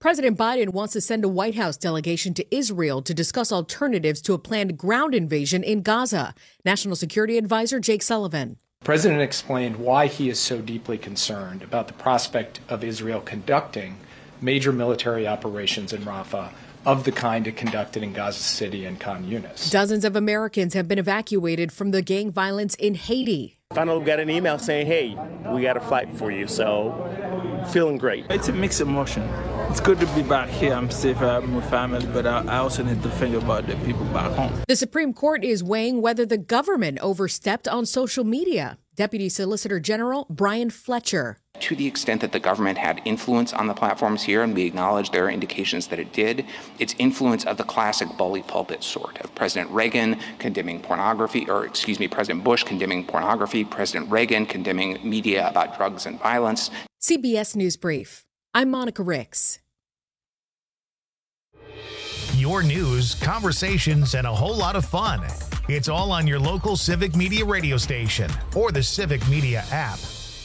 President Biden wants to send a White House delegation to Israel to discuss alternatives to a planned ground invasion in Gaza. National Security Advisor Jake Sullivan. The president explained why he is so deeply concerned about the prospect of Israel conducting major military operations in Rafah of the kind it conducted in Gaza City and Khan Yunis. Dozens of Americans have been evacuated from the gang violence in Haiti. Finally got an email saying, hey, we got a flight for you, so feeling great. It's a mixed emotion. It's good to be back here. I'm safe, I'm with family, but I also need to think about the people back home. The Supreme Court is weighing whether the government overstepped on social media. Deputy Solicitor General Brian Fletcher. To the extent that the government had influence on the platforms here, and we acknowledge there are indications that it did, it's influence of the classic bully pulpit sort of President Reagan condemning pornography, President Bush condemning pornography, President Reagan condemning media about drugs and violence. CBS News Brief. I'm Monica Ricks. Your news, conversations, and a whole lot of fun. It's all on your local Civic Media radio station or the Civic Media app.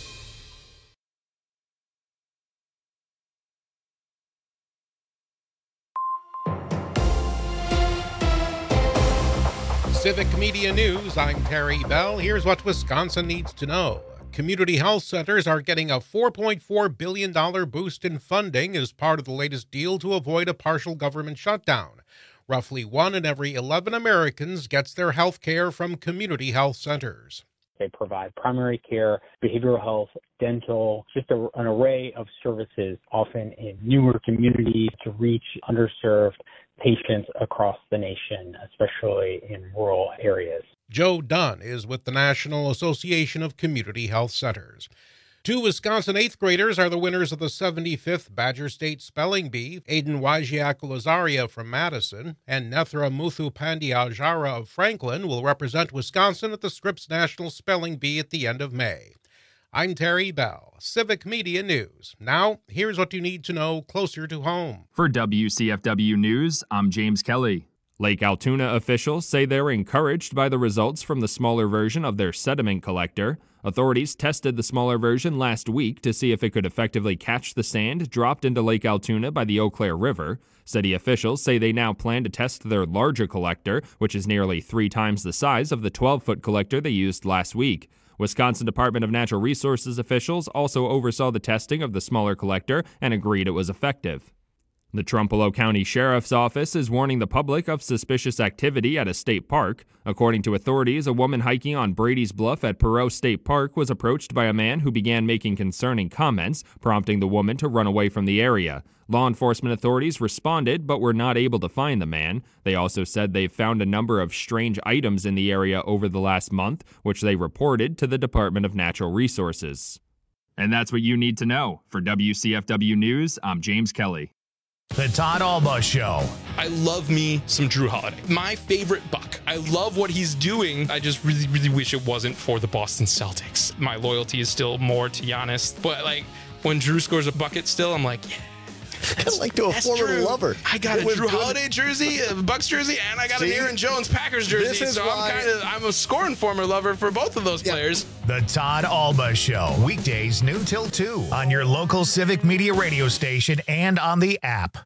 Civic Media News, I'm Terry Bell. Here's what Wisconsin needs to know. Community health centers are getting a $4.4 billion boost in funding as part of the latest deal to avoid a partial government shutdown. Roughly 1 in every 11 Americans gets their health care from community health centers. They provide primary care, behavioral health, dental, just an array of services, often in newer communities to reach underserved patients across the nation, especially in rural areas. Joe Dunn is with the National Association of Community Health Centers. 2 Wisconsin 8th graders are the winners of the 75th Badger State Spelling Bee. Aiden Wajiak-Lazaria from Madison and Nethra Muthupandiajara of Franklin will represent Wisconsin at the Scripps National Spelling Bee at the end of May. I'm Terry Bell, Civic Media News. Now, here's what you need to know closer to home. For WCFW News, I'm James Kelly. Lake Altoona officials say they're encouraged by the results from the smaller version of their sediment collector. Authorities tested the smaller version last week to see if it could effectively catch the sand dropped into Lake Altoona by the Eau Claire River. City officials say they now plan to test their larger collector, which is nearly 3 times the size of the 12-foot collector they used last week. Wisconsin Department of Natural Resources officials also oversaw the testing of the smaller collector and agreed it was effective. The Trumpereau County Sheriff's Office is warning the public of suspicious activity at a state park. According to authorities, a woman hiking on Brady's Bluff at Perot State Park was approached by a man who began making concerning comments, prompting the woman to run away from the area. Law enforcement authorities responded but were not able to find the man. They also said they've found a number of strange items in the area over the last month, which they reported to the Department of Natural Resources. And that's what you need to know. For WCFW News, I'm James Kelly. The Todd Alba Show. I love me some Drew Holiday. My favorite Buck. I love what he's doing. I just really, really wish it wasn't for the Boston Celtics. My loyalty is still more to Giannis. But, when Drew scores a bucket still, I'm like, yeah. Kind of like to a former lover. I got a Drew Holiday jersey, a Bucks jersey, and I got an Aaron Jones Packers jersey. So I'm a scoring former lover for both of those players. The Todd Alba Show. Weekdays noon till 2 on your local Civic Media radio station and on the app.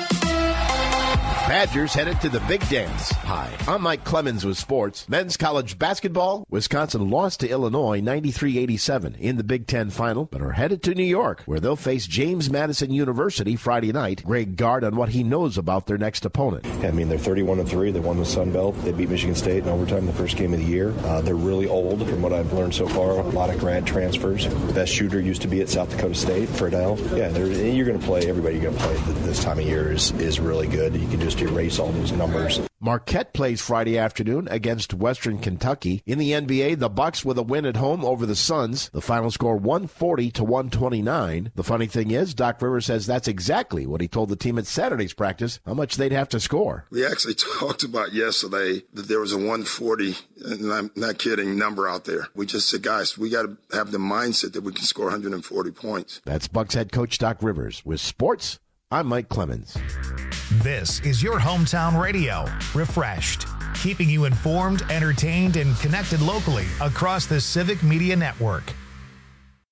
Badgers headed to the big dance. Hi, I'm Mike Clemens with sports. Men's college basketball, Wisconsin lost to Illinois 93-87 in the Big Ten final, but are headed to New York, where they'll face James Madison University Friday night. Greg Gard on what he knows about their next opponent. They're 31-3. They won the Sun Belt. They beat Michigan State in overtime the first game of the year. They're really old, from what I've learned so far. A lot of grad transfers. The best shooter used to be at South Dakota State, Friedel. You're going to play. Everybody you're going to play this time of year is really good. You can just erase all those numbers. Marquette plays Friday afternoon against Western Kentucky. In the NBA, the Bucks with a win at home over the Suns. The final score 140-129. The funny thing is, Doc Rivers says that's exactly what he told the team at Saturday's practice, how much they'd have to score. We actually talked about yesterday that there was a 140, and I'm not kidding, number out there. We just said, guys, we got to have the mindset that we can score 140 points. That's Bucks head coach Doc Rivers. With sports, I'm Mike Clemens. This is your hometown radio, refreshed, keeping you informed, entertained, and connected locally across the Civic Media Network.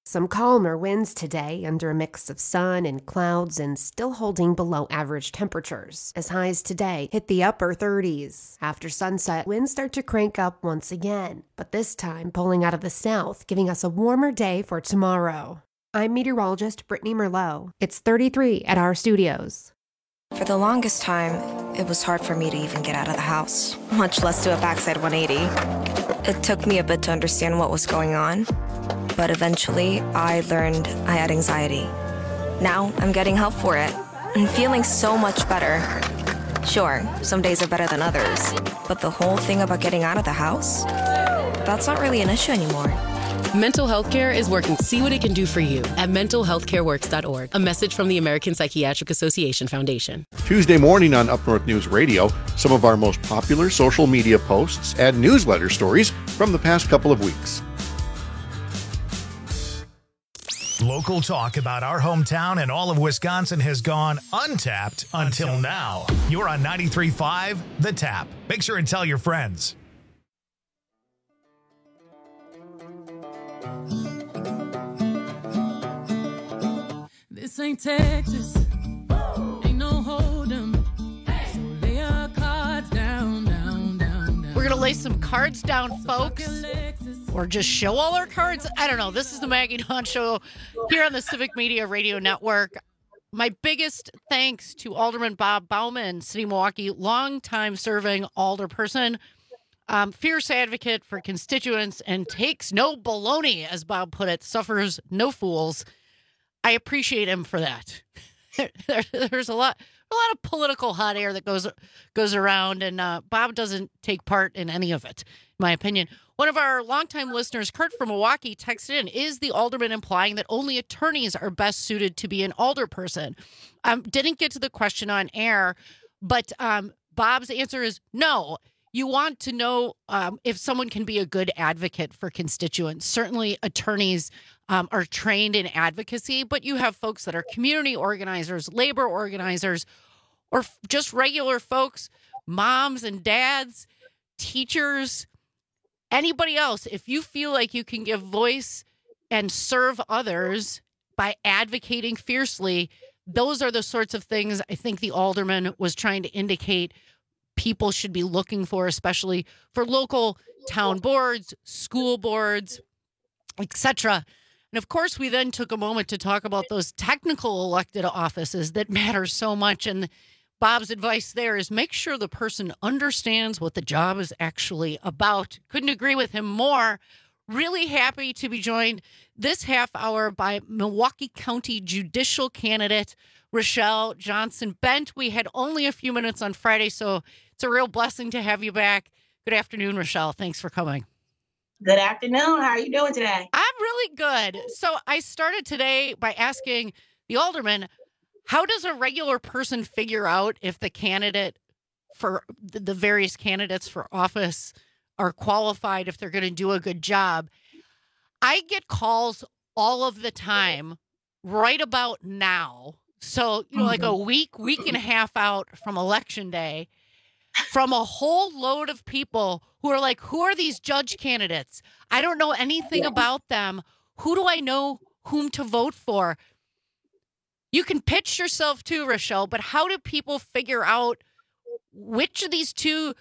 Some calmer winds today under a mix of sun and clouds and still holding below average temperatures, as highs today hit the upper 30s. After sunset, winds start to crank up once again, but this time pulling out of the south, giving us a warmer day for tomorrow. I'm meteorologist Brittany Merlot. It's 33 at our studios. For the longest time, it was hard for me to even get out of the house, much less do a backside 180. It took me a bit to understand what was going on, but eventually I learned I had anxiety. Now I'm getting help for it and feeling so much better. Sure, some days are better than others, but the whole thing about getting out of the house, that's not really an issue anymore. Mental health care is working. See what it can do for you at mentalhealthcareworks.org. A message from the American Psychiatric Association Foundation. Tuesday morning on Up North News Radio, some of our most popular social media posts and newsletter stories from the past couple of weeks. Local talk about our hometown and all of Wisconsin has gone untapped until now. You're on 93.5 The Tap. Make sure and tell your friends. This ain't Texas, ain't no hold'em. So lay your cards down, down, down, down. We're gonna lay some cards down, folks, or just show all our cards. I don't know. This is the Maggie Dawn Show here on the Civic Media Radio Network. My biggest thanks to Alderman Bob Bauman, City of Milwaukee, longtime serving alderperson, fierce advocate for constituents, and takes no baloney, as Bob put it, suffers no fools. I appreciate him for that. There's a lot of political hot air that goes around, and Bob doesn't take part in any of it, in my opinion. One of our longtime listeners, Kurt from Milwaukee, texted in, is the alderman implying that only attorneys are best suited to be an alderperson? Didn't get to the question on air, but Bob's answer is no. You want to know if someone can be a good advocate for constituents. Certainly attorneys are trained in advocacy, but you have folks that are community organizers, labor organizers, or just regular folks, moms and dads, teachers, anybody else. If you feel like you can give voice and serve others by advocating fiercely, those are the sorts of things I think the alderman was trying to indicate people should be looking for, especially for local town boards, school boards, etc. And of course, we then took a moment to talk about those technical elected offices that matter so much. And Bob's advice there is make sure the person understands what the job is actually about. Couldn't agree with him more. Really happy to be joined this half hour by Milwaukee County judicial candidate Rochelle Johnson Bent. We had only a few minutes on Friday, so it's a real blessing to have you back. Good afternoon, Rochelle. Thanks for coming. Good afternoon. How are you doing today? I'm really good. So I started today by asking the alderman, how does a regular person figure out if the candidate for the various candidates for office are qualified, if they're going to do a good job? I get calls all of the time right about now. So, like a week and a half out from election day, from a whole load of people who are like, who are these judge candidates? I don't know anything about them. Who do I know whom to vote for? You can pitch yourself too, Rochelle, but how do people figure out which of these two,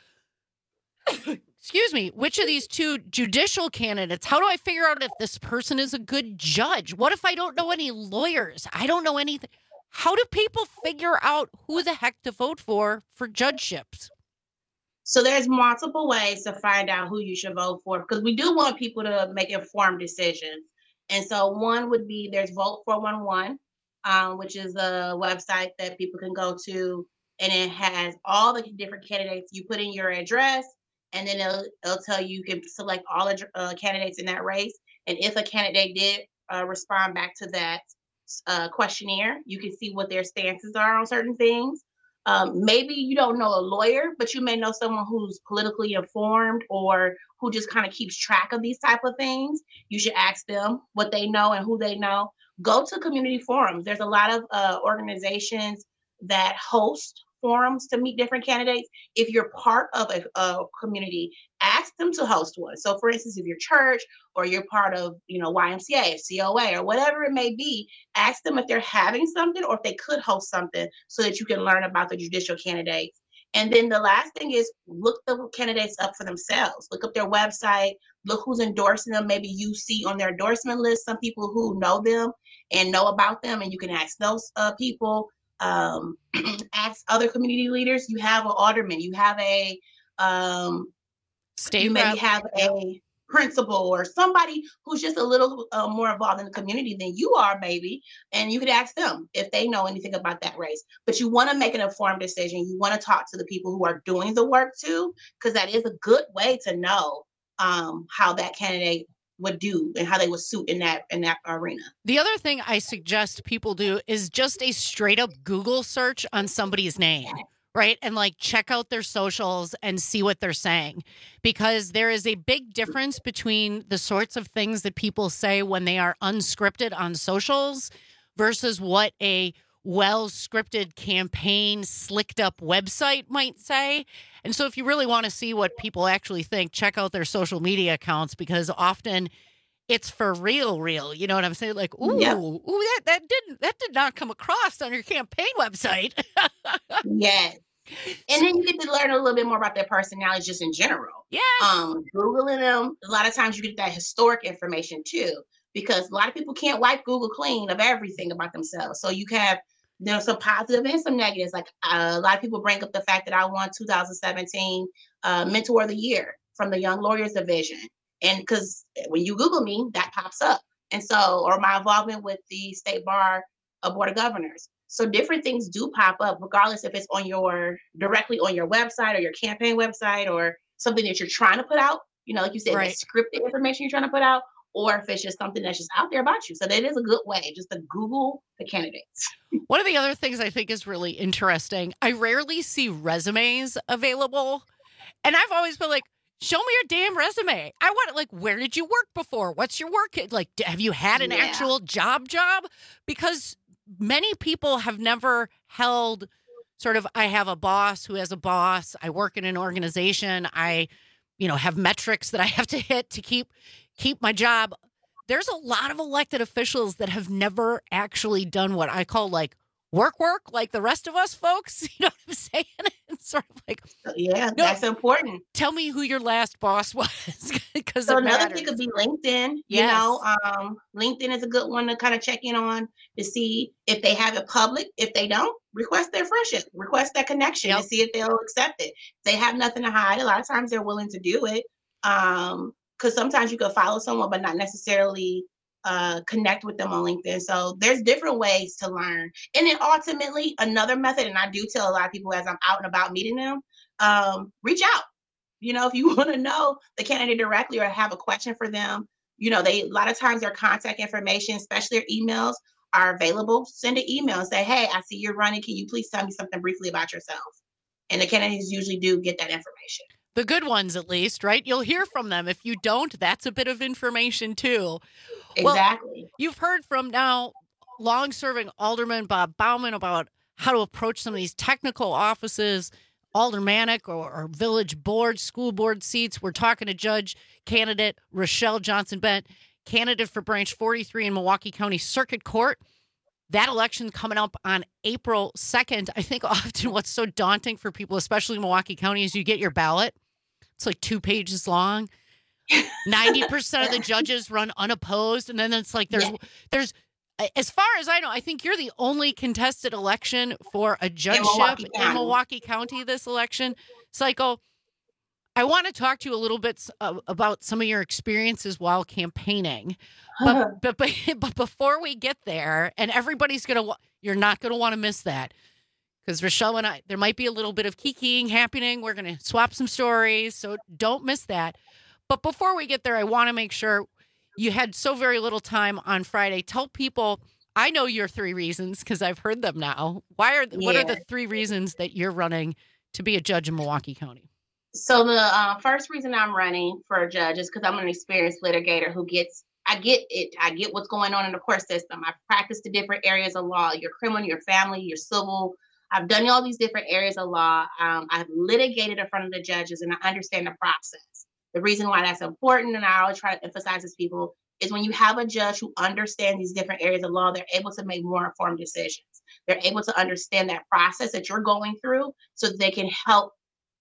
which of these two judicial candidates, how do I figure out if this person is a good judge? What if I don't know any lawyers? I don't know anything. How do people figure out who the heck to vote for judgeships? So there's multiple ways to find out who you should vote for, because we do want people to make informed decisions. And so one would be there's Vote 411, which is a website that people can go to, and it has all the different candidates. You put in your address, and then it'll tell you can select all the candidates in that race. And if a candidate did respond back to that questionnaire, you can see what their stances are on certain things. Maybe you don't know a lawyer, but you may know someone who's politically informed or who just kind of keeps track of these type of things. You should ask them what they know and who they know. Go to community forums. There's a lot of organizations that host forums to meet different candidates. If you're part of a community, ask them to host one. So for instance, if you're church or you're part of, YMCA, COA, or whatever it may be, ask them if they're having something or if they could host something so that you can learn about the judicial candidates. And then the last thing is look the candidates up for themselves. Look up their website, look who's endorsing them. Maybe you see on their endorsement list some people who know them and know about them, and you can ask those people. Ask other community leaders. You have an alderman, you have a state you maybe rep. have a principal or somebody who's just a little more involved in the community than you are, maybe, and you could ask them if they know anything about that race. But you want to make an informed decision. You want to talk to the people who are doing the work too, because that is a good way to know how that candidate would do and how they would suit in that arena. The other thing I suggest people do is just a straight up Google search on somebody's name, right? And check out their socials and see what they're saying, because there is a big difference between the sorts of things that people say when they are unscripted on socials versus what a well-scripted campaign, slicked up website might say. And so if you really want to see what people actually think, check out their social media accounts, because often it's for real. You know what I'm saying? That did not come across on your campaign website. Yes. And then you get to learn a little bit more about their personalities just in general. Yeah. Googling them, a lot of times you get that historic information too, because a lot of people can't wipe Google clean of everything about themselves. So you have some positive and some negatives. A lot of people bring up the fact that I won 2017 Mentor of the Year from the Young Lawyers Division. And because when you Google me, that pops up. And so, or my involvement with the State Bar Board of Governors. So different things do pop up, regardless if it's directly on your website or your campaign website or something that you're trying to put out, like you said, right. The scripted information you're trying to put out, or if it's just something that's just out there about you. So that is a good way, just to Google the candidates. One of the other things I think is really interesting, I rarely see resumes available. And I've always been like, show me your damn resume. I want it, where did you work before? What's your work? Have you had an actual job? Because many people have never held I have a boss who has a boss. I work in an organization. I, have metrics that I have to hit to keep my job. There's a lot of elected officials that have never actually done what I call work like the rest of us folks. You know what I'm saying? It's sort of that's important. Tell me who your last boss was, because so another thing could be LinkedIn. Yes. LinkedIn is a good one to kind of check in on to see if they have it public. If they don't, request their friendship, request that connection to see if they'll accept it. If they have nothing to hide, a lot of times they're willing to do it. Because sometimes you could follow someone but not necessarily connect with them on LinkedIn. So there's different ways to learn. And then ultimately, another method, and I do tell a lot of people as I'm out and about meeting them, reach out. If you want to know the candidate directly or have a question for them, a lot of times their contact information, especially their emails, are available. Send an email and say, hey, I see you're running. Can you please tell me something briefly about yourself? And the candidates usually do get that information. The good ones, at least, right? You'll hear from them. If you don't, that's a bit of information, too. Exactly. Well, you've heard from now long-serving Alderman Bob Bauman about how to approach some of these technical offices, aldermanic or village board, school board seats. We're talking to Judge candidate Rochelle Johnson-Bent, candidate for Branch 43 in Milwaukee County Circuit Court. That election coming up on April 2nd. I think often what's so daunting for people, especially in Milwaukee County, is you get your ballot. It's 2 pages long. 90% of the judges run unopposed. And then it's there's, as far as I know, I think you're the only contested election for a judgeship in Milwaukee County this election cycle. I want to talk to you a little bit about some of your experiences while campaigning. But before we get there, and everybody's you're not going to want to miss that. Because Rochelle and I, there might be a little bit of kikiing happening. We're going to swap some stories, so don't miss that. But before we get there, I want to make sure you had so very little time on Friday. Tell people, I know your 3 reasons because I've heard them now. What are the 3 reasons that you're running to be a judge in Milwaukee County? So the first reason I'm running for a judge is because I'm an experienced litigator I get it. I get what's going on in the court system. I've practiced the different areas of law, your criminal, your family, your civil, I've done all these different areas of law. I've litigated in front of the judges, and I understand the process. The reason why that's important, and I always try to emphasize this, people, is when you have a judge who understands these different areas of law, they're able to make more informed decisions. They're able to understand that process that you're going through so that they can help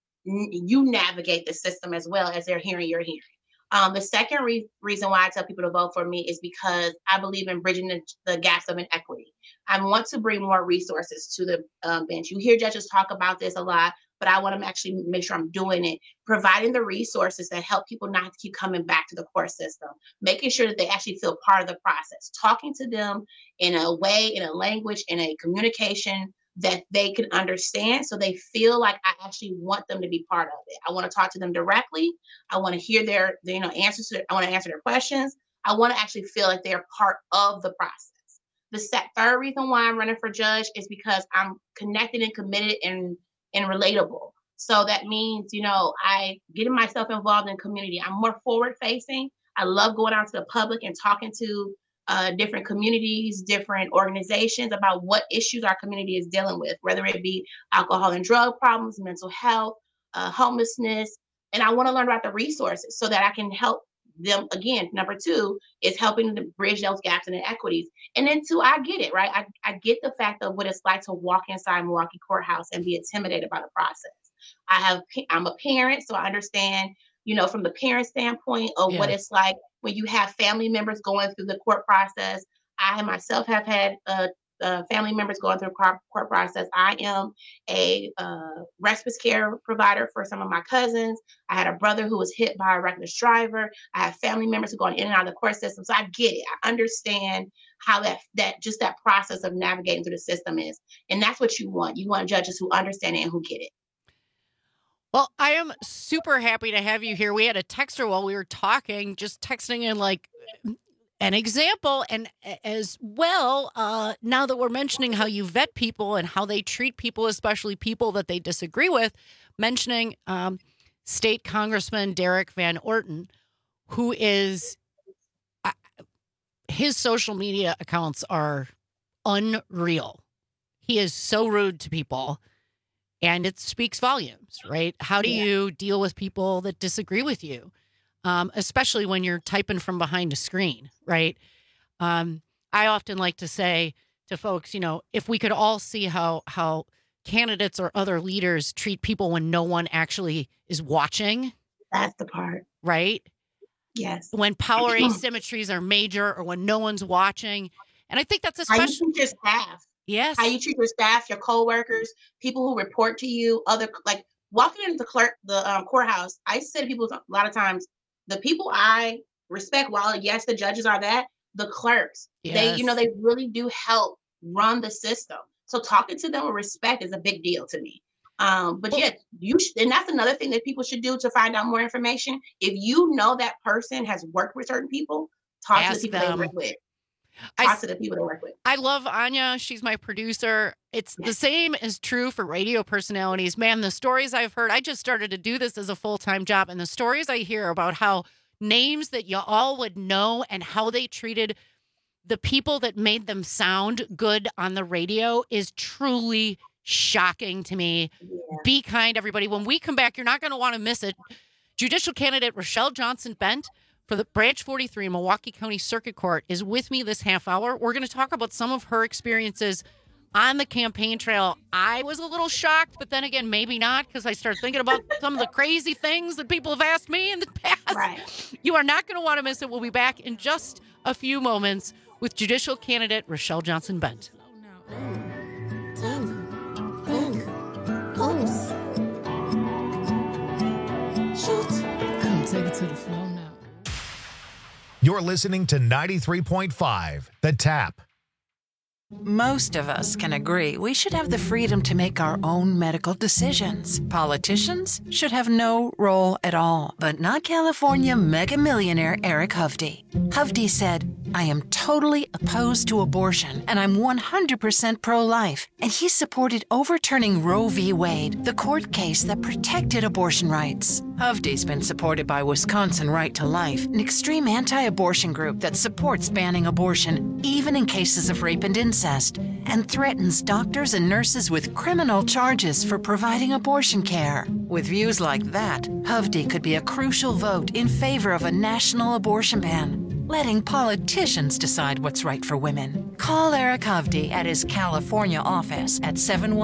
you navigate the system as well as they're hearing your hearing. The second reason why I tell people to vote for me is because I believe in bridging the gaps of inequity. I want to bring more resources to the bench. You hear judges talk about this a lot, but I want to actually make sure I'm doing it, providing the resources that help people not to keep coming back to the court system, making sure that they actually feel part of the process, talking to them in a way, in a language, in a communication that they can understand, so they feel like I actually want them to be part of it. I want to talk to them directly. I want to hear their answers. I want to answer their questions. I want to actually feel like they're part of the process. The third reason why I'm running for judge is because I'm connected and committed and relatable. So that means, I getting myself involved in community. I'm more forward facing. I love going out to the public and talking to different communities, different organizations about what issues our community is dealing with, whether it be alcohol and drug problems, mental health, homelessness. And I want to learn about the resources so that I can help them. Again, number two is helping to bridge those gaps and inequities. And then two, I get it, right? I get the fact of what it's like to walk inside Milwaukee Courthouse and be intimidated by the process. I'm a parent, so I understand, from the parent standpoint of what it's like when you have family members going through the court process. I myself have had family members going through the court process. I am a respite care provider for some of my cousins. I had a brother who was hit by a reckless driver. I have family members who are going in and out of the court system. So I get it. I understand how that process of navigating through the system is. And that's what you want. You want judges who understand it and who get it. Well, I am super happy to have you here. We had a texter while we were talking, just texting in like an example. And as well, now that we're mentioning how you vet people and how they treat people, especially people that they disagree with, mentioning State Congressman Derek Van Orton, who is, his social media accounts are unreal. He is so rude to people. And it speaks volumes, right? How do you deal with people that disagree with you, especially when you're typing from behind a screen, right? I often like to say to folks, if we could all see how candidates or other leaders treat people when no one actually is watching. That's the part. Right? Yes. When power asymmetries are major or when no one's watching. And I think that's especially... How you treat your staff. Yes. How you treat your staff, your coworkers, people who report to you, walking into the courthouse. I say to people a lot of times, the people I respect, while yes, the judges are the clerks. Yes. They really do help run the system. So talking to them with respect is a big deal to me. And that's another thing that people should do to find out more information. If you know that person has worked with certain people, talk to the people they work with. Talk to the people to work with. I love Anya. She's my producer. It's the same is true for radio personalities. Man, the stories I've heard, I just started to do this as a full-time job. And the stories I hear about how names that you all would know and how they treated the people that made them sound good on the radio is truly shocking to me. Yeah. Be kind, everybody. When we come back, you're not going to want to miss it. Judicial candidate Rochelle Johnson-Bent for the Branch 43 in Milwaukee County Circuit Court is with me this half hour. We're going to talk about some of her experiences on the campaign trail. I was a little shocked, but then again, maybe not, because I started thinking about some of the crazy things that people have asked me in the past. Right. You are not going to want to miss it. We'll be back in just a few moments with judicial candidate Rochelle Johnson-Bent. Come take it to the floor now. You're listening to 93.5 The Tap. Most of us can agree we should have the freedom to make our own medical decisions. Politicians should have no role at all, but not California mega millionaire Eric Hovde. Hovde said, I am totally opposed to abortion, and I'm 100% pro-life. And he supported overturning Roe v. Wade, the court case that protected abortion rights. Hovde's been supported by Wisconsin Right to Life, an extreme anti-abortion group that supports banning abortion, even in cases of rape and incest, and threatens doctors and nurses with criminal charges for providing abortion care. With views like that, Hovde could be a crucial vote in favor of a national abortion ban, letting politicians decide what's right for women. Call Eric Hovde at his California office at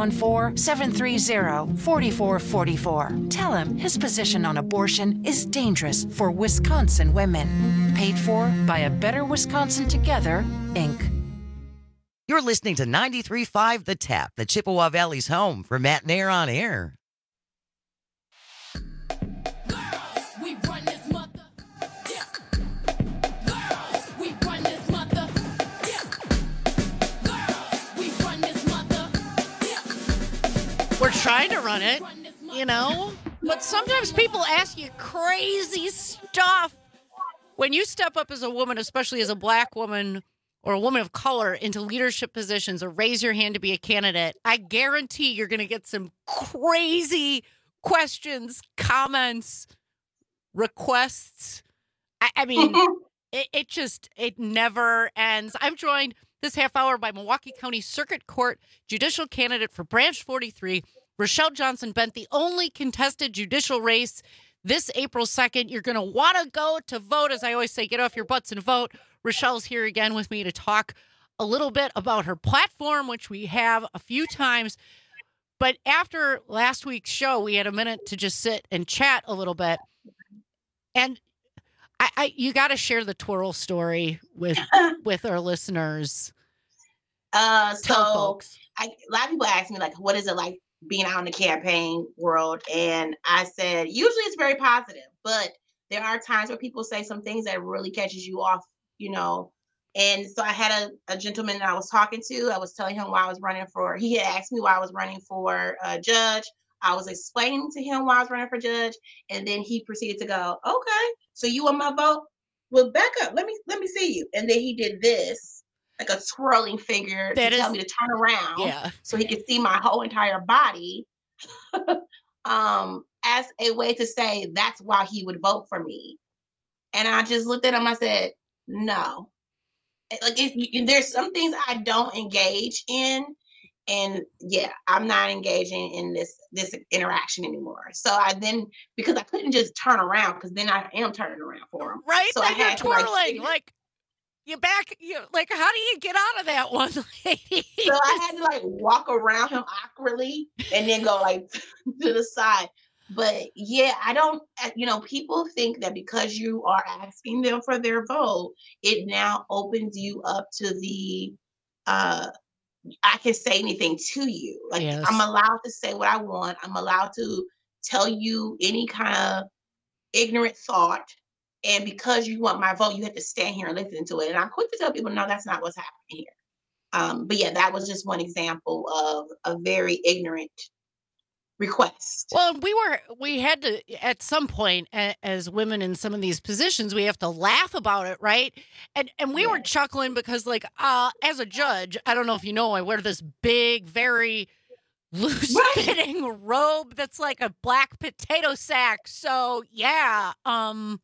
714-730-4444. Tell him his position on abortion is dangerous for Wisconsin women. Paid for by A Better Wisconsin Together, Inc. You're listening to 93.5 The Tap, the Chippewa Valley's home for Matt Nair on Air. We're trying to run it, you know, but sometimes people ask you crazy stuff. When you step up as a woman, especially as a black woman or a woman of color, into leadership positions or raise your hand to be a candidate, I guarantee you're going to get some crazy questions, comments, requests. I mean, it never ends. I'm joined this half hour by Milwaukee County Circuit Court judicial candidate for Branch 43, Rochelle Johnson-Bent, the only contested judicial race this April 2nd. You're going to want to go to vote. As I always say, get off your butts and vote. Rochelle's here again with me to talk a little bit about her platform, which we have a few times. But after last week's show, we had a minute to just sit and chat a little bit. And you got to share the twirl story with our listeners. So a lot of people ask me, like, what is it like being out in the campaign world? And I said, usually it's very positive, but there are times where people say some things that really catches you off, you know. And so I had a gentleman that I was talking to. I was telling him why I was running for, he had asked me why I was running for judge. I was explaining to him why I was running for judge. And then he proceeded to go, okay, so you want my vote? Well, back up. Let me see you. And then he did this, like a twirling finger to tell me to turn around so he could see my whole entire body as a way to say that's why he would vote for me. And I just looked at him. I said, no. Like, there's some things I don't engage in. And yeah, I'm not engaging in this interaction anymore. So I then, because I couldn't just turn around, because then I am turning around for him. Right? So then I had twirling. You back, like, how do you get out of that one, lady? So I had to like walk around him awkwardly and then go like to the side. But yeah, I don't, people think that because you are asking them for their vote, it now opens you up to the, I can say anything to you. Like, yes. I'm allowed to say what I want. I'm allowed to tell you any kind of ignorant thought. And because you want my vote, you have to stand here and listen to it. And I'm quick to tell people, no, that's not what's happening here. But yeah, that was just one example of a very ignorant request. Well, we had to, at some point, as women in some of these positions, we have to laugh about it, right? And we were chuckling because, like, as a judge, I don't know if you know, I wear this big, very loose-fitting robe that's like a black potato sack. So yeah, no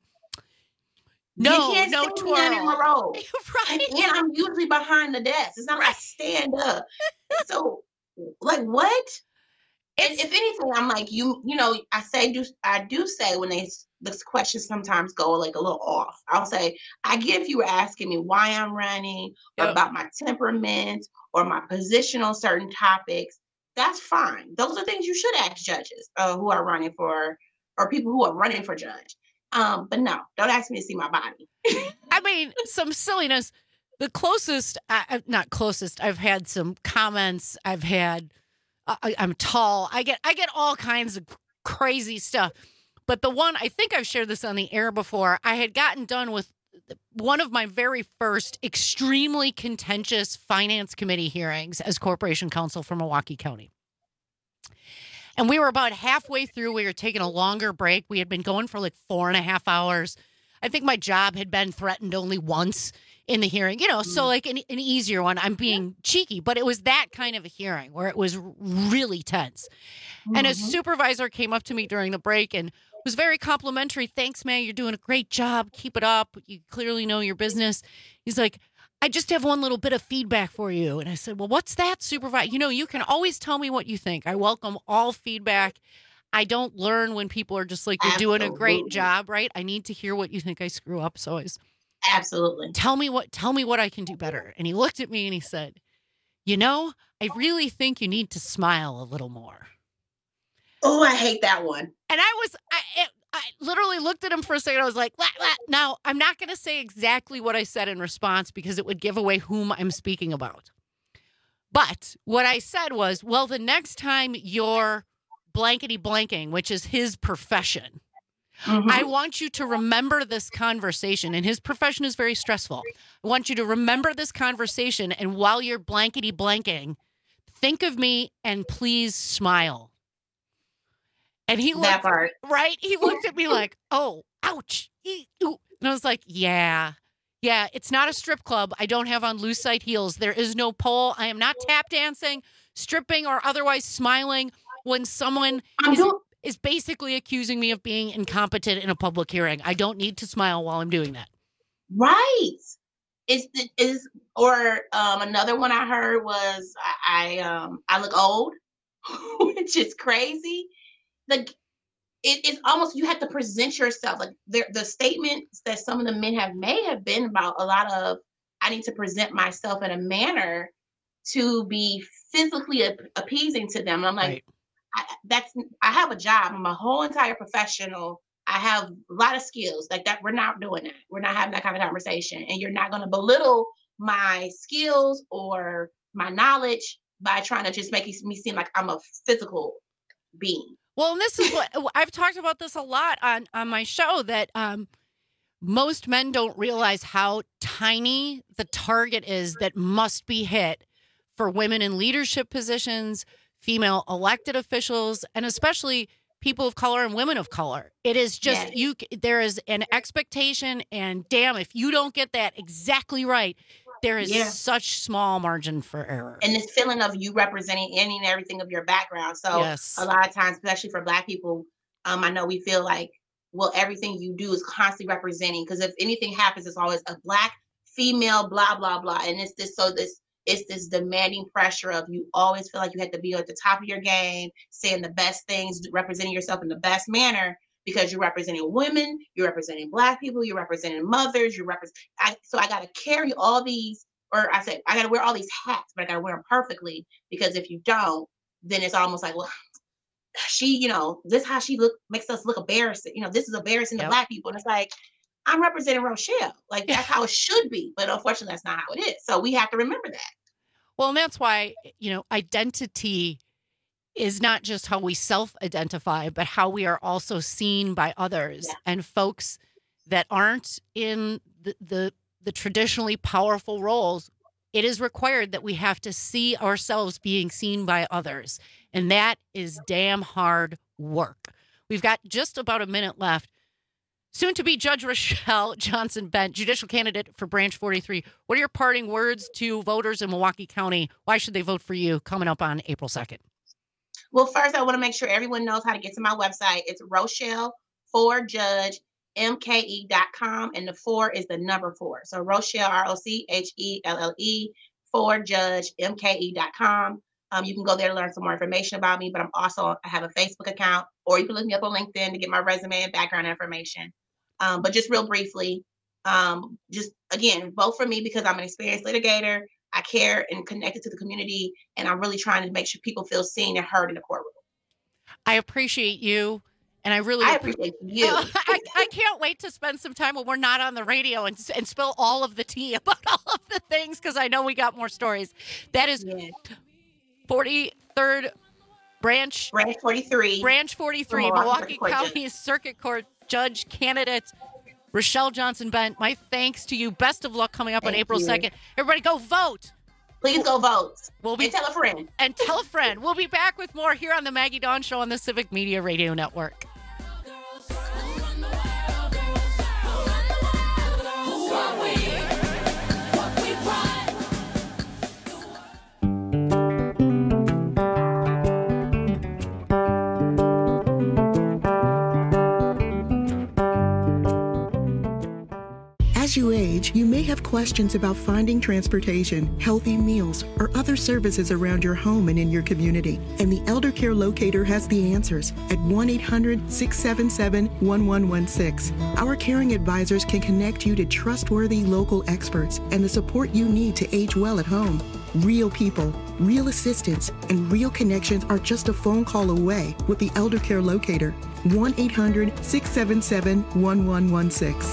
twirl in the robe. Right. And I'm usually behind the desk. It's not like I stand up. So, like, what? And if anything, I'm like, I do say when this questions sometimes go like a little off. I'll say, I get if you were asking me why I'm running or about my temperament or my position on certain topics, that's fine. Those are things you should ask judges who are running for, or people who are running for judge. But no, don't ask me to see my body. I mean, some silliness. The closest, not closest, I've had some comments. I've had, I'm tall. I get all kinds of crazy stuff. But the one, I think I've shared this on the air before, I had gotten done with one of my very first extremely contentious finance committee hearings as corporation counsel for Milwaukee County. And we were about halfway through. We were taking a longer break. We had been going for like 4.5 hours. I think my job had been threatened only once in the hearing, you know, so like an easier one. I'm being cheeky, but it was that kind of a hearing where it was really tense. And a supervisor came up to me during the break and was very complimentary. Thanks, man. You're doing a great job. Keep it up. You clearly know your business. He's like, I just have one little bit of feedback for you. And I said, well, what's that, supervisor? You know, you can always tell me what you think. I welcome all feedback. I don't learn when people are just like, you're doing a great job, right? I need to hear what you think I screw up. So absolutely. Tell me what I can do better. And he looked at me and he said, you know, I really think you need to smile a little more. Oh, I hate that one. And I literally looked at him for a second. I was like, now I'm not going to say exactly what I said in response because it would give away whom I'm speaking about. But what I said was, well, the next time you're blankety blanking, which is his profession, I want you to remember this conversation. And his profession is very stressful. I want you to remember this conversation. And while you're blankety blanking, think of me and please smile. And he looked, right? He looked at me like, oh, ouch. And I was like, yeah, it's not a strip club. I don't have on loose side heels. There is no pole. I am not tap dancing, stripping, or otherwise smiling when someone is basically accusing me of being incompetent in a public hearing. I don't need to smile while I'm doing that. Right. Another one I heard was I look old, which is crazy. Like it's almost, you have to present yourself. Like the statements that some of the men may have been about a lot of, I need to present myself in a manner to be physically appeasing to them. And I'm like, I have a job. I'm a whole entire professional. I have a lot of skills like that. We're not doing that. We're not having that kind of conversation. And you're not going to belittle my skills or my knowledge by trying to just make me seem like I'm a physical being. Well, and this is what I've talked about this a lot on my show, that most men don't realize how tiny the target is that must be hit for women in leadership positions, female elected officials, and especially people of color and women of color. It is just, there is an expectation, and damn, if you don't get that exactly right, there is such small margin for error. And this feeling of you representing any and everything of your background. So a lot of times, especially for Black people, I know we feel like, well, everything you do is constantly representing, because if anything happens, it's always a Black female, blah, blah, blah. And it's this demanding pressure of, you always feel like you have to be at the top of your game, saying the best things, representing yourself in the best manner, because you're representing women, you're representing Black people, you're representing mothers, so I got to carry all these, or I said, I got to wear all these hats, but I got to wear them perfectly, because if you don't, then it's almost like, well, she, this how she makes us look embarrassing. This is embarrassing to Black people. And it's like, I'm representing Rochelle. Like, that's how it should be. But unfortunately, that's not how it is. So we have to remember that. Well, and that's why, identity is not just how we self-identify, but how we are also seen by others. And folks that aren't in the traditionally powerful roles, it is required that we have to see ourselves being seen by others. And that is damn hard work. We've got just about a minute left. Soon to be Judge Rochelle Johnson-Bent, judicial candidate for Branch 43. What are your parting words to voters in Milwaukee County? Why should they vote for you coming up on April 2nd? Well, first, I want to make sure everyone knows how to get to my website. It's RochelleForJudgeMKE.com, and the 4 is the number 4. So Rochelle, ROCHELLE, ForJudgeMKE.com. You can go there to learn some more information about me, but I have a Facebook account, or you can look me up on LinkedIn to get my resume and background information. But just real briefly, just again, vote for me because I'm an experienced litigator. I care and connected to the community, and I'm really trying to make sure people feel seen and heard in the courtroom. I appreciate you, and I appreciate you. I can't wait to spend some time when we're not on the radio and spill all of the tea about all of the things, because I know we got more stories. That is 43rd Branch 43. Branch 43, Milwaukee County Circuit Court Judge candidate Rochelle Johnson-Bent. My thanks to you. Best of luck coming up on April 2nd. Everybody go vote. Please go vote. And tell a friend. And tell a friend. We'll be back with more here on the Maggie Dawn Show on the Civic Media Radio Network. age, you may have questions about finding transportation, healthy meals, or other services around your home and in your community. And the Elder Care Locator has the answers at 1-800-677-1116. Our caring advisors can connect you to trustworthy local experts and the support you need to age well at home. Real people, real assistance, and real connections are just a phone call away with the Elder Care Locator. 1-800-677-1116.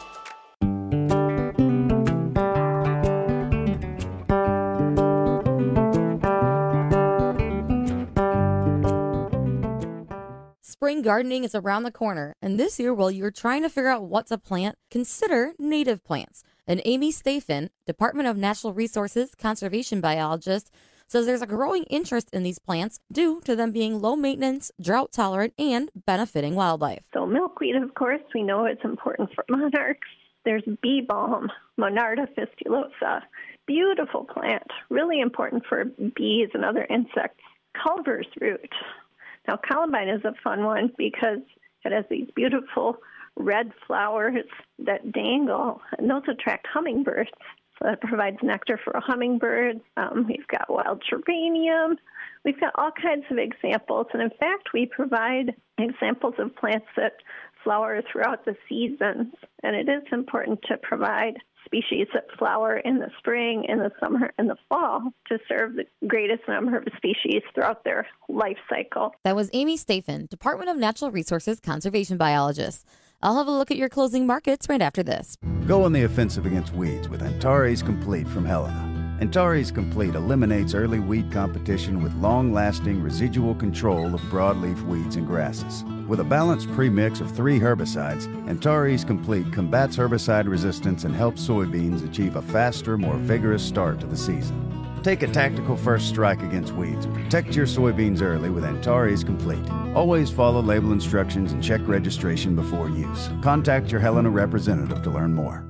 Spring gardening is around the corner, and this year, while you're trying to figure out what to plant, consider native plants. And Amy Stephen, Department of Natural Resources Conservation Biologist, says there's a growing interest in these plants due to them being low maintenance, drought tolerant, and benefiting wildlife. So milkweed, of course, we know it's important for monarchs. There's bee balm, Monarda fistulosa, beautiful plant, really important for bees and other insects. Culver's root. Now, columbine is a fun one because it has these beautiful red flowers that dangle, and those attract hummingbirds. So that provides nectar for a hummingbird. We've got wild geranium. We've got all kinds of examples. And in fact, we provide examples of plants that flower throughout the seasons. And it is important to provide species that flower in the spring, in the summer, and the fall to serve the greatest number of species throughout their life cycle. That was Amy Stephen, Department of Natural Resources Conservation Biologist. I'll have a look at your closing markets right after this. Go on the offensive against weeds with Antares Complete from Helena. Antares Complete eliminates early weed competition with long-lasting residual control of broadleaf weeds and grasses. With a balanced premix of 3 herbicides, Antares Complete combats herbicide resistance and helps soybeans achieve a faster, more vigorous start to the season. Take a tactical first strike against weeds and protect your soybeans early with Antares Complete. Always follow label instructions and check registration before use. Contact your Helena representative to learn more.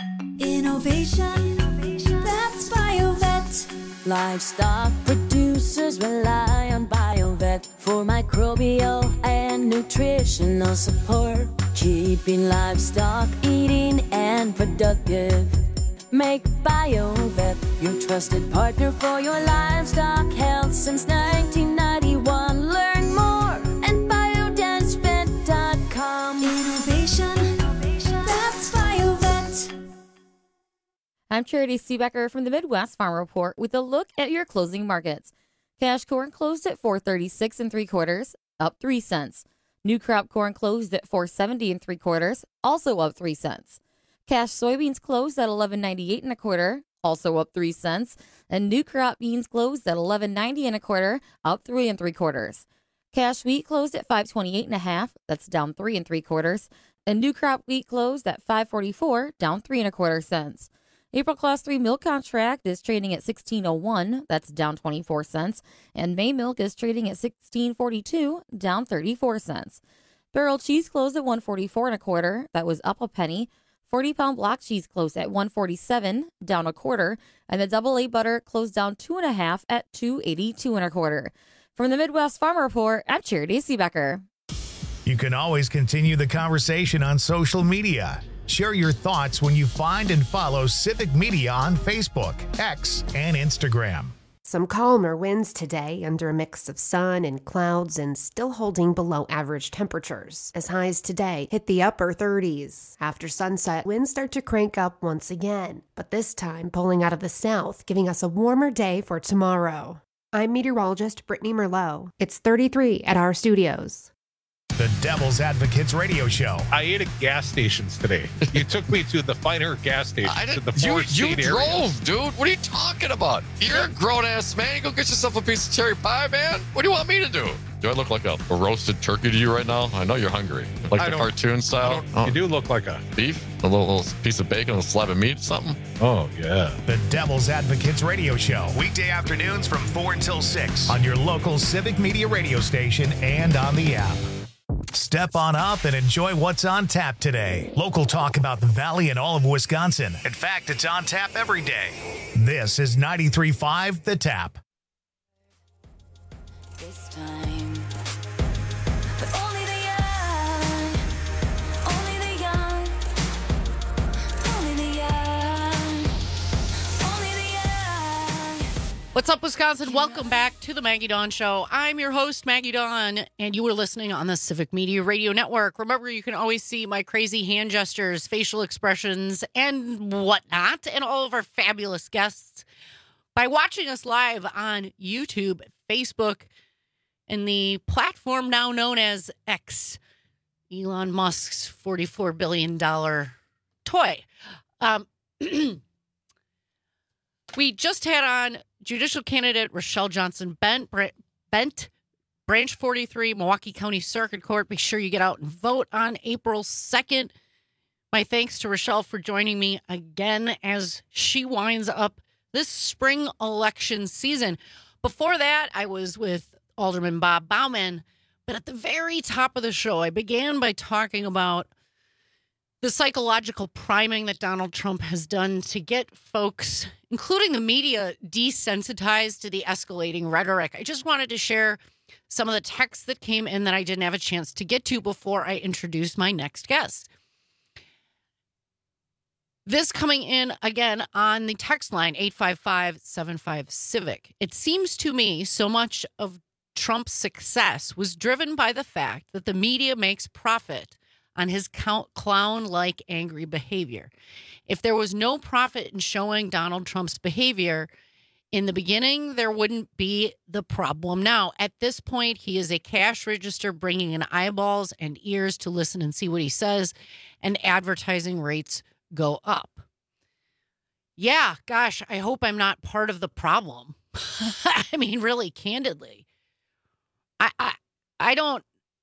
Innovation, that's BioVet. Livestock producers rely on BioVet for microbial and nutritional support, keeping livestock eating and productive. Make BioVet your trusted partner for your livestock health since 1991. Learn more at biodensvet.com. Innovation, that's BioVet. I'm Charity Seebecker from the Midwest Farm Report with a look at your closing markets. Cash corn closed at $4.36 3/4, up 3 cents. New crop corn closed at $4.70 3/4, also up 3 cents. Cash soybeans closed at $11.98 1/4, also up 3 cents. And new crop beans closed at $11.90 1/4, up 3 3/4. Cash wheat closed at $5.28 1/2, that's down 3 3/4. And new crop wheat closed at $5.44, down 3 1/4 cents. April Class 3 milk contract is trading at $16.01, that's down 24 cents. And May milk is trading at $16.42, down 34 cents. Barrel cheese closed at $1.44 1/4, that was up a penny. 40-pound block cheese closed at $1.47, down 1/4, and the double A butter closed down 2 1/2 at $2.82 1/4. From the Midwest Farm Report, I'm Charity Seebecker. You can always continue the conversation on social media. Share your thoughts when you find and follow Civic Media on Facebook, X, and Instagram. Some calmer winds today under a mix of sun and clouds and still holding below average temperatures. As highs today hit the upper 30s. After sunset, winds start to crank up once again, but this time pulling out of the south, giving us a warmer day for tomorrow. I'm meteorologist Brittany Merlot. It's 33 at our studios. The Devil's Advocates radio show. I ate at gas stations today. You took me to the finer gas stations in the Forest You State area. drove, dude. What are you talking about? You're a grown-ass man. You go get yourself a piece of cherry pie, man. What do you want me to do? Do I look like a roasted turkey to you right now? I know you're hungry. Like the cartoon style? You do look like a... Beef? A little piece of bacon, a slab of meat, something? Oh, yeah. The Devil's Advocates radio show. Weekday afternoons from 4 until 6 on your local Civic Media radio station and on the app. Step on up and enjoy what's on tap today. Local talk about the Valley and all of Wisconsin. In fact, it's on tap every day. This is 93.5 The Tap. This time. But only the young, only the young, only the young. What's up, Wisconsin? Welcome back to the Maggie Dawn Show. I'm your host, Maggie Dawn, and you are listening on the Civic Media Radio Network. Remember, you can always see my crazy hand gestures, facial expressions, and whatnot, and all of our fabulous guests by watching us live on YouTube, Facebook, and the platform now known as X, Elon Musk's $44 billion toy. We just had on judicial candidate Rochelle Johnson Bent, Branch 43, Milwaukee County Circuit Court. Be sure you get out and vote on April 2nd. My thanks to Rochelle for joining me again as she winds up this spring election season. Before that, I was with Alderman Bob Bauman. But at the very top of the show, I began by talking about the psychological priming that Donald Trump has done to get folks, including the media, desensitized to the escalating rhetoric. I just wanted to share some of the texts that came in that I didn't have a chance to get to before I introduce my next guest. This coming in again on the text line, 855-75-CIVIC. It seems to me so much of Trump's success was driven by the fact that the media makes profit on his clown-like angry behavior. If there was no profit in showing Donald Trump's behavior in the beginning, there wouldn't be the problem now. At this point, he is a cash register bringing in eyeballs and ears to listen and see what he says, and advertising rates go up. Yeah, gosh, I hope I'm not part of the problem. I mean, really, candidly. I don't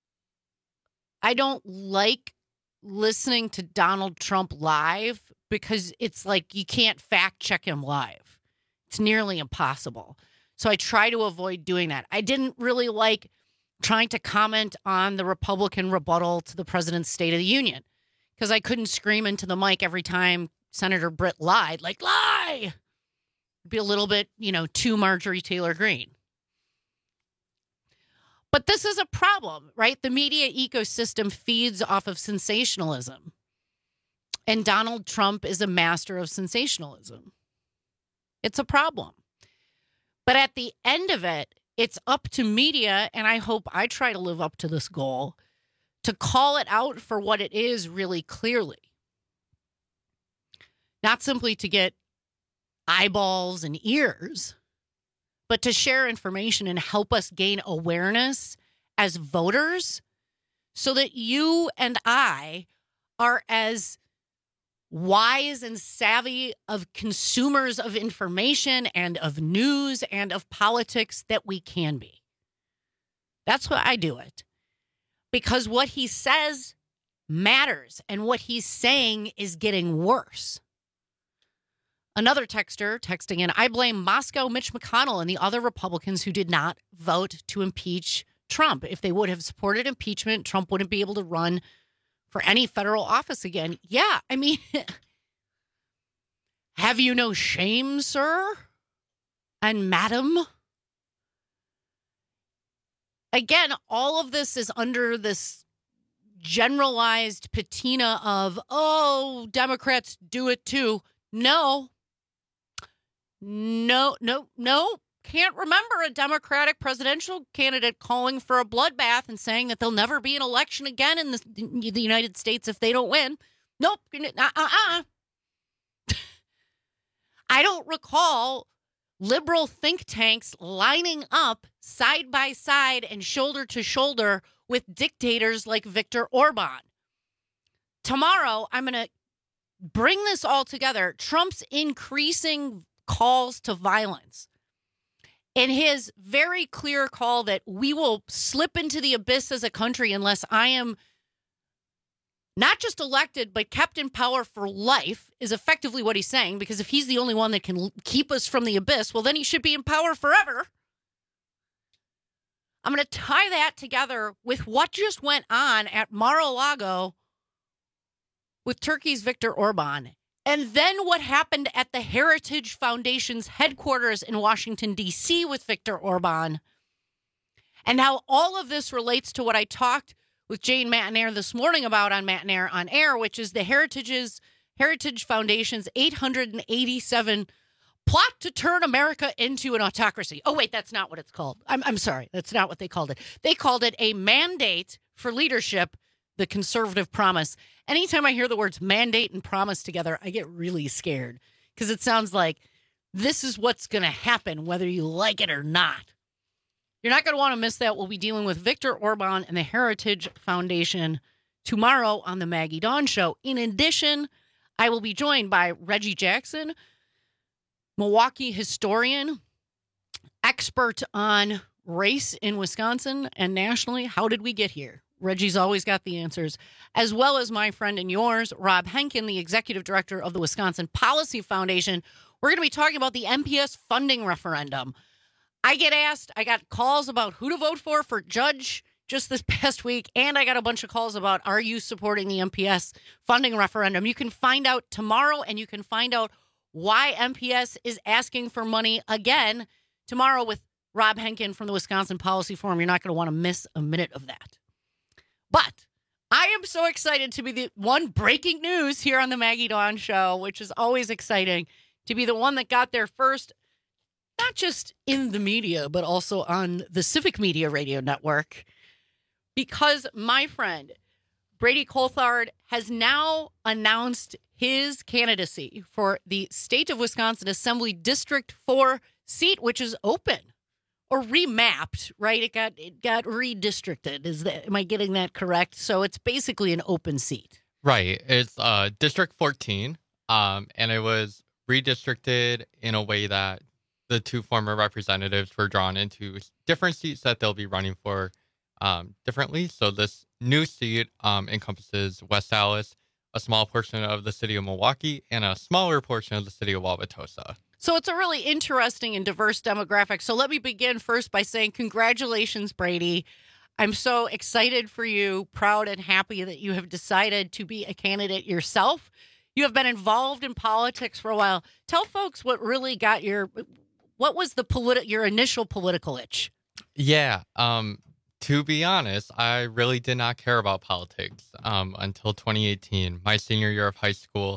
like listening to Donald Trump live because it's like you can't fact check him live. It's nearly impossible. So I try to avoid doing that. I didn't really like trying to comment on the Republican rebuttal to the president's State of the Union because I couldn't scream into the mic every time Senator Britt lied, like, lie! It'd be a little bit, too Marjorie Taylor Greene. But this is a problem, right? The media ecosystem feeds off of sensationalism. And Donald Trump is a master of sensationalism. It's a problem. But at the end of it, it's up to media, and I hope I try to live up to this goal, to call it out for what it is really clearly. Not simply to get eyeballs and ears, but to share information and help us gain awareness as voters so that you and I are as wise and savvy of consumers of information and of news and of politics that we can be. That's why I do it. Because what he says matters, and what he's saying is getting worse. Another texter texting in, I blame Moscow, Mitch McConnell, and the other Republicans who did not vote to impeach Trump. If they would have supported impeachment, Trump wouldn't be able to run for any federal office again. Yeah, I mean, have you no shame, sir? And madam? Again, all of this is under this generalized patina of, oh, Democrats do it too. No. Can't remember a Democratic presidential candidate calling for a bloodbath and saying that there'll never be an election again in the United States if they don't win. Nope. I don't recall liberal think tanks lining up side by side and shoulder to shoulder with dictators like Viktor Orban. Tomorrow, I'm going to bring this all together. Trump's increasing calls to violence and his very clear call that we will slip into the abyss as a country unless I am not just elected, but kept in power for life is effectively what he's saying, because if he's the only one that can keep us from the abyss, well, then he should be in power forever. I'm going to tie that together with what just went on at Mar-a-Lago with Turkey's Viktor Orban, and then what happened at the Heritage Foundation's headquarters in Washington, D.C. with Viktor Orban, and how all of this relates to what I talked with Jane Matenaer this morning about on Matenaer on Air, which is the Heritage Foundation's $887 plot to turn America into an autocracy. Oh, wait, that's not what it's called. I'm sorry. That's not what they called it. They called it a mandate for leadership, the conservative promise. Anytime I hear the words mandate and promise together, I get really scared because it sounds like this is what's going to happen, whether you like it or not. You're not going to want to miss that. We'll be dealing with Viktor Orban and the Heritage Foundation tomorrow on the Maggie Dawn Show. In addition, I will be joined by Reggie Jackson, Milwaukee historian, expert on race in Wisconsin and nationally. How did we get here? Reggie's always got the answers, as well as my friend and yours, Rob Henkin, the executive director of the Wisconsin Policy Foundation. We're going to be talking about the MPS funding referendum. I got calls about who to vote for judge just this past week, and I got a bunch of calls about, are you supporting the MPS funding referendum? You can find out tomorrow, and you can find out why MPS is asking for money again tomorrow with Rob Henkin from the Wisconsin Policy Forum. You're not going to want to miss a minute of that. But I am so excited to be the one breaking news here on the Maggie Dawn Show, which is always exciting, to be the one that got there first, not just in the media, but also on the Civic Media Radio Network, because my friend Brady Coulthard has now announced his candidacy for the State of Wisconsin Assembly District 4 seat, which is open or remapped, right? It got redistricted. Am I getting that correct? So it's basically an open seat. Right. It's District 14, and it was redistricted in a way that the two former representatives were drawn into different seats that they'll be running for differently. So this new seat encompasses West Allis, a small portion of the city of Milwaukee, and a smaller portion of the city of Wauwatosa. So it's a really interesting and diverse demographic. So let me begin first by saying congratulations, Brady. I'm so excited for you, proud and happy that you have decided to be a candidate yourself. You have been involved in politics for a while. Tell folks what really got what was your initial political itch? Yeah. To be honest, I really did not care about politics until 2018, my senior year of high school,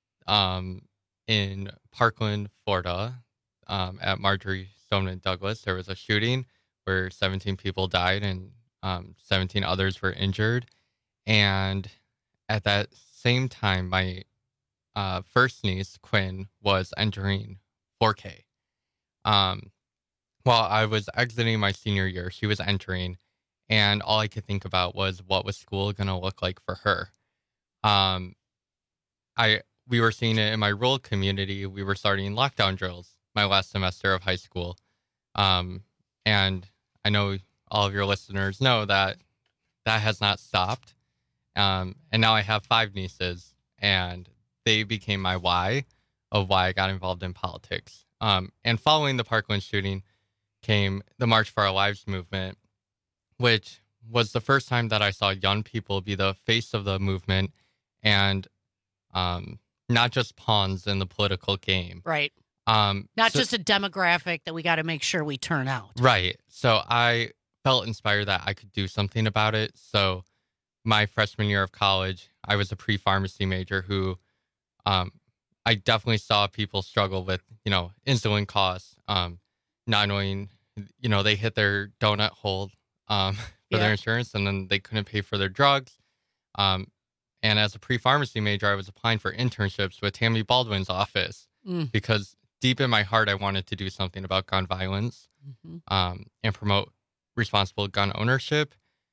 in Parkland, Florida, at Marjorie Stoneman Douglas. There was a shooting where 17 people died and 17 others were injured. And at that same time, my first niece, Quinn, was entering 4K. While I was exiting my senior year, she was entering, and all I could think about was what was school going to look like for her. We were seeing it in my rural community. We were starting lockdown drills my last semester of high school. And I know all of your listeners know that has not stopped. And now I have 5 nieces, and they became my why of why I got involved in politics. And following the Parkland shooting came the March for Our Lives movement, which was the first time that I saw young people be the face of the movement and not just pawns in the political game. Right. Not just a demographic that we got to make sure we turn out. Right. So I felt inspired that I could do something about it. So my freshman year of college, I was a pre-pharmacy major who I definitely saw people struggle with, insulin costs, not knowing, they hit their donut hole for their insurance, and then they couldn't pay for their drugs. And as a pre-pharmacy major, I was applying for internships with Tammy Baldwin's office because deep in my heart, I wanted to do something about gun violence and promote responsible gun ownership.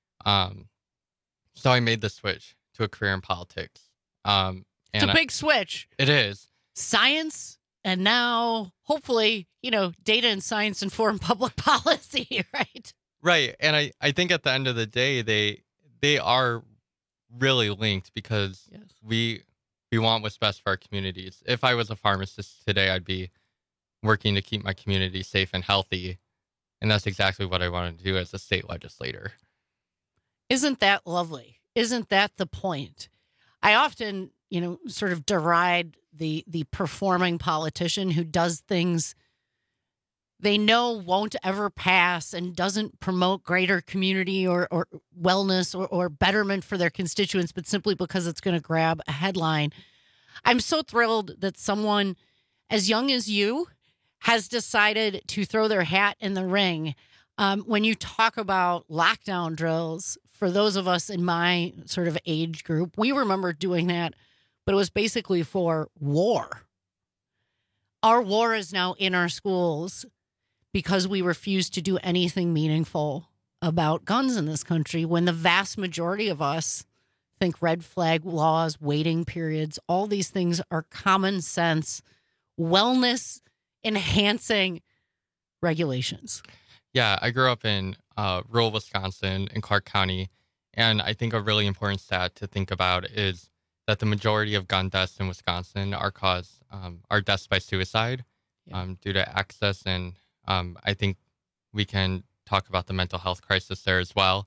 So I made the switch to a career in politics. It's a big switch. It is. Science, and now, hopefully, data and science inform public policy, right? Right. And I think at the end of the day, they are really linked because we want what's best for our communities. If I was a pharmacist today, I'd be working to keep my community safe and healthy. And that's exactly what I wanted to do as a state legislator. Isn't that lovely? Isn't that the point? I often, sort of deride the performing politician who does things they know won't ever pass and doesn't promote greater community or wellness or betterment for their constituents, but simply because it's going to grab a headline. I'm so thrilled that someone as young as you has decided to throw their hat in the ring. When you talk about lockdown drills, for those of us in my sort of age group, we remember doing that, but it was basically for war. Our war is now in our schools because we refuse to do anything meaningful about guns in this country when the vast majority of us think red flag laws, waiting periods, all these things are common sense, wellness enhancing regulations. Yeah, I grew up in rural Wisconsin in Clark County, and I think a really important stat to think about is that the majority of gun deaths in Wisconsin are deaths by suicide due to access, and I think we can talk about the mental health crisis there as well.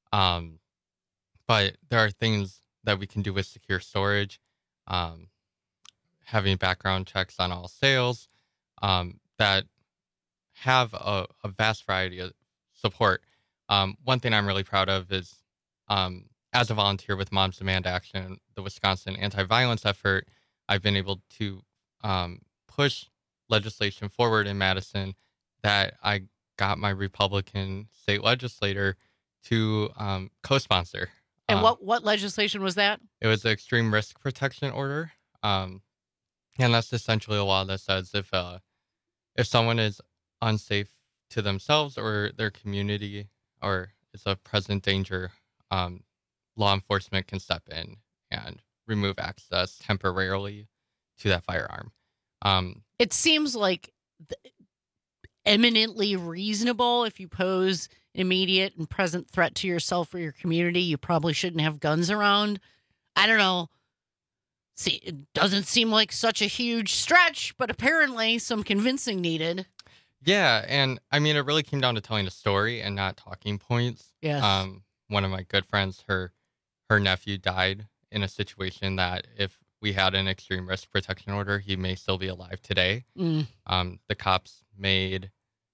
But there are things that we can do with secure storage, having background checks on all sales, that have a vast variety of support. One thing I'm really proud of is, as a volunteer with Moms Demand Action, the Wisconsin anti-violence effort, I've been able to push legislation forward in Madison that I got my Republican state legislator to co-sponsor. And what legislation was that? It was the Extreme Risk Protection Order. And that's essentially a law that says if someone is unsafe to themselves or their community or is a present danger, law enforcement can step in and remove access temporarily to that firearm. It seems like eminently reasonable. If you pose an immediate and present threat to yourself or your community, you probably shouldn't have guns around. I don't know. See, it doesn't seem like such a huge stretch, but apparently some convincing needed. Yeah, and I mean, it really came down to telling a story and not talking points. Yes. One of my good friends, her nephew died in a situation that if we had an extreme risk protection order, he may still be alive today. Mm. The cops made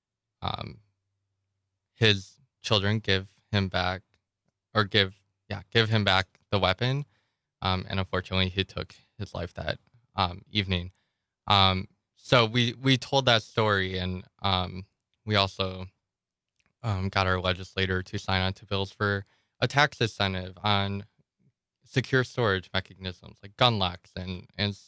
his children give him back the weapon. And unfortunately, he took his life that evening. So we told that story, and we also got our legislator to sign on to bills for a tax incentive on secure storage mechanisms like gun locks and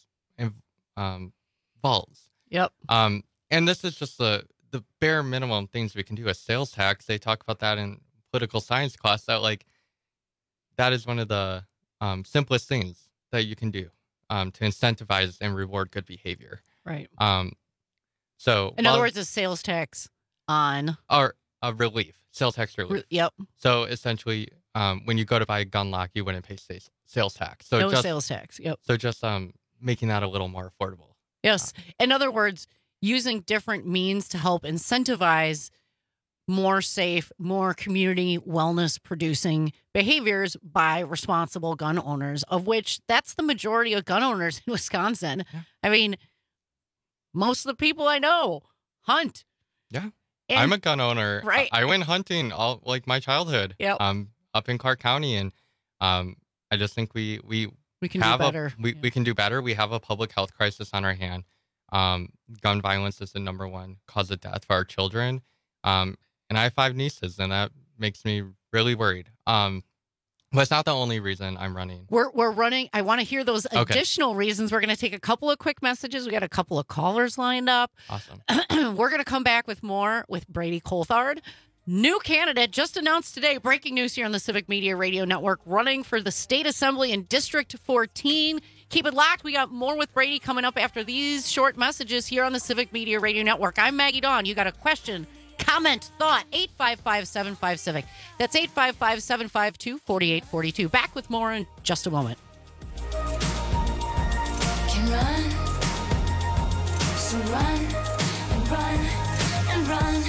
vaults. Yep. And this is just the bare minimum things we can do. A sales tax, they talk about that in political science class, that is one of the simplest things that you can do to incentivize and reward good behavior. Right. So in other words, a sales tax on or a relief, sales tax relief. Yep. So essentially, when you go to buy a gun lock, you wouldn't pay sales tax. So no sales tax. Yep. So just making that a little more affordable. Yes. In other words, using different means to help incentivize more safe, more community wellness producing behaviors by responsible gun owners, of which that's the majority of gun owners in Wisconsin. Yeah. I mean, most of the people I know hunt. Yeah. And I'm a gun owner. Right. I went hunting all like my childhood. Yep. Up in Clark County, and I just think we can do better. We can do better. We have a public health crisis on our hand. Gun violence is the number one cause of death for our children. And I have 5 nieces, and that makes me really worried. But it's not the only reason I'm running. We're running. I want to hear those additional reasons. We're going to take a couple of quick messages. We got a couple of callers lined up. Awesome. We're going to come back with more with Brady Coulthard. New candidate just announced today. Breaking news here on the Civic Media Radio Network, running for the State Assembly in District 14. Keep it locked. We got more with Brady coming up after these short messages here on the Civic Media Radio Network. I'm Maggie Dawn. You got a question, comment, thought, 855-75-CIVIC. That's 855-752-4842. Back with more in just a moment. Can run, so run and run and run.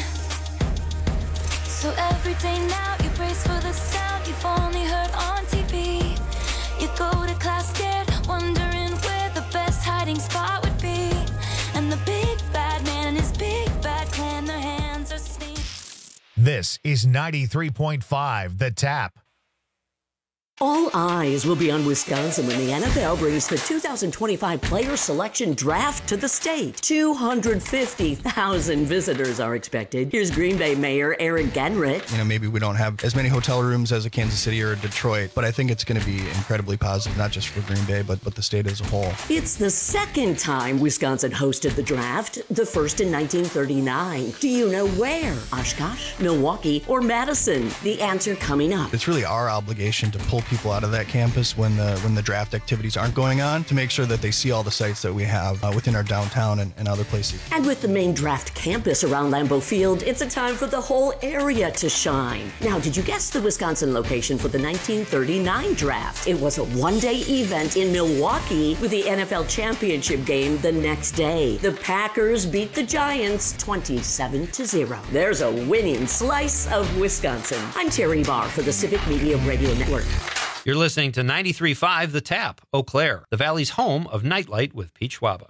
So every day now you brace for the sound you've only heard on TV. You go to class scared, wondering where the best hiding spot would be. And the big bad man and his big bad clan, their hands are sneaking. This is 93.5 The Tap. All eyes will be on Wisconsin when the NFL brings the 2025 Player Selection Draft to the state. 250,000 visitors are expected. Here's Green Bay Mayor Eric Genrich. Maybe we don't have as many hotel rooms as a Kansas City or a Detroit, but I think it's going to be incredibly positive, not just for Green Bay, but the state as a whole. It's the second time Wisconsin hosted the draft, the first in 1939. Do you know where? Oshkosh, Milwaukee, or Madison? The answer coming up. It's really our obligation to pull people out of that campus when the draft activities aren't going on, to make sure that they see all the sites that we have within our downtown and other places. And with the main draft campus around Lambeau Field, it's a time for the whole area to shine. Now, did you guess the Wisconsin location for the 1939 draft? It was a one-day event in Milwaukee with the NFL championship game the next day. The Packers beat the Giants 27-0. There's a winning slice of Wisconsin. I'm Terry Barr for the Civic Media Radio Network. You're listening to 93.5 The Tap, Eau Claire, the Valley's home of Nightlight with Pete Schwaba.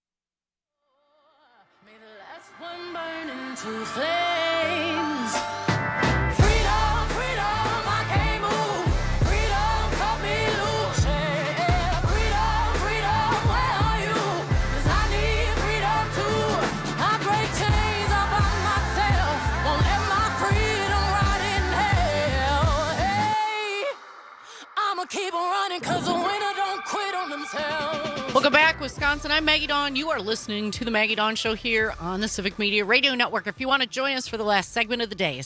May the last one burn into flames. Freedom, freedom, I can't move. Freedom, cut me loose. Yeah. Freedom, freedom, where are you? 'Cause I need freedom too. I break chains up on myself. Won't let my freedom rot in hell. Hey, I'ma keep on running 'cause the winner don't quit on themselves. Welcome back, Wisconsin. I'm Maggie Dawn. You are listening to the Maggie Dawn Show here on the Civic Media Radio Network. If you want to join us for the last segment of the day,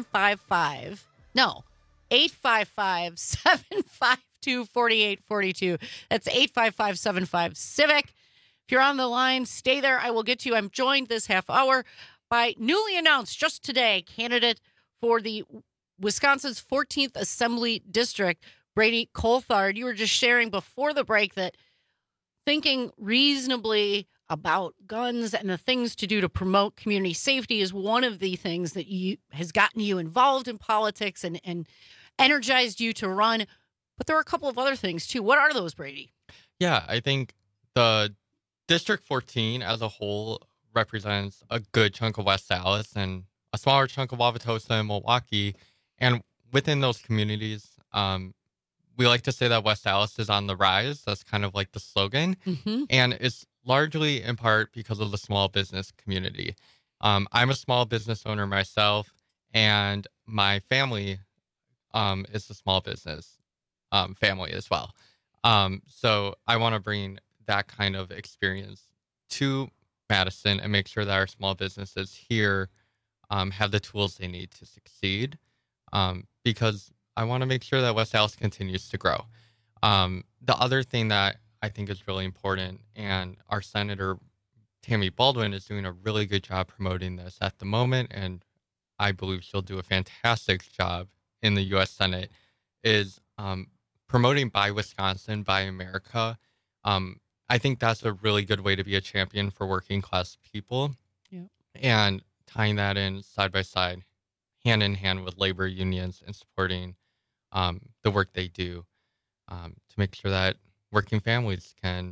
855-752-4842. That's 855-75-CIVIC. If you're on the line, stay there. I will get to you. I'm joined this half hour by newly announced just today candidate for the Wisconsin's 14th Assembly District, Brady Coulthard. You were just sharing before the break that thinking reasonably about guns and the things to do to promote community safety is one of the things that has gotten you involved in politics and energized you to run. But there are a couple of other things too. What are those, Brady? Yeah, I think the District 14 as a whole represents a good chunk of West Allis and a smaller chunk of Wauwatosa and Milwaukee. And within those communities, we like to say that West Allis is on the rise. That's kind of like the slogan. Mm-hmm. And it's largely in part because of the small business community. I'm a small business owner myself, and my family is a small business family as well. So I want to bring that kind of experience to Madison and make sure that our small businesses here have the tools they need to succeed, because I want to make sure that West Allis continues to grow. The other thing that I think is really important, and our Senator Tammy Baldwin is doing a really good job promoting this at the moment, and I believe she'll do a fantastic job in the U.S. Senate, is promoting Buy Wisconsin, Buy America. I think that's a really good way to be a champion for working class people. Yeah. And tying that in side by side, hand in hand with labor unions and supporting the work they do to make sure that working families can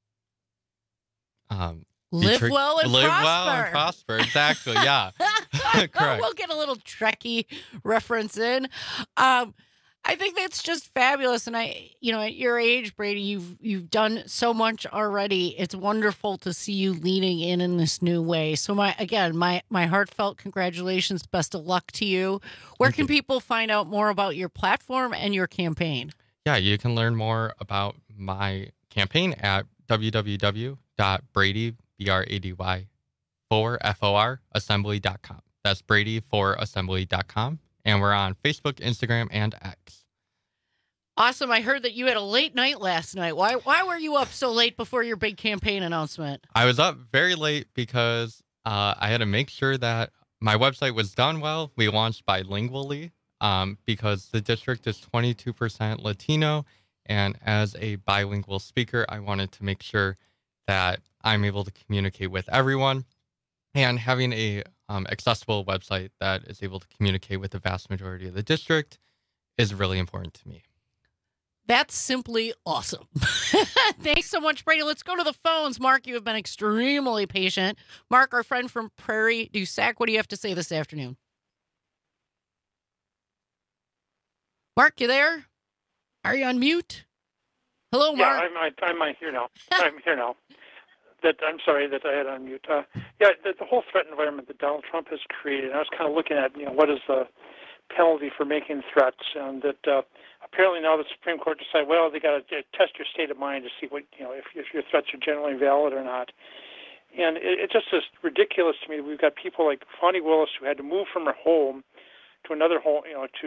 live well and prosper. Exactly. Yeah. Correct. We'll get a little Trekkie reference in. I think that's just fabulous. And at your age, Brady, you've done so much already. It's wonderful to see you leaning in this new way. So my heartfelt congratulations. Best of luck to you. Where can people find out more about your platform and your campaign? Yeah, you can learn more about my campaign at www.brady4assembly.com. That's Brady4assembly.com. And we're on Facebook, Instagram, and X. Awesome. I heard that you had a late night last night. Why were you up so late before your big campaign announcement? I was up very late because I had to make sure that my website was done well. We launched bilingually because the district is 22% Latino. And as a bilingual speaker, I wanted to make sure that I'm able to communicate with everyone. And having a accessible website that is able to communicate with the vast majority of the district is really important to me. That's simply awesome. Thanks so much, Brady. Let's go to the phones. Mark, you have been extremely patient. Mark, our friend from Prairie du Sac, what do you have to say this afternoon? Mark, you there? Are you on mute? Hello, Mark. Yeah, I'm here now. I'm here now. I'm sorry that I had on mute. The whole threat environment that Donald Trump has created. I was kind of looking at, what is the penalty for making threats, and that apparently now the Supreme Court decided, well, they got to test your state of mind to see what, if your threats are generally valid or not. And it just is ridiculous to me. We've got people like Fonnie Willis who had to move from her home to another home,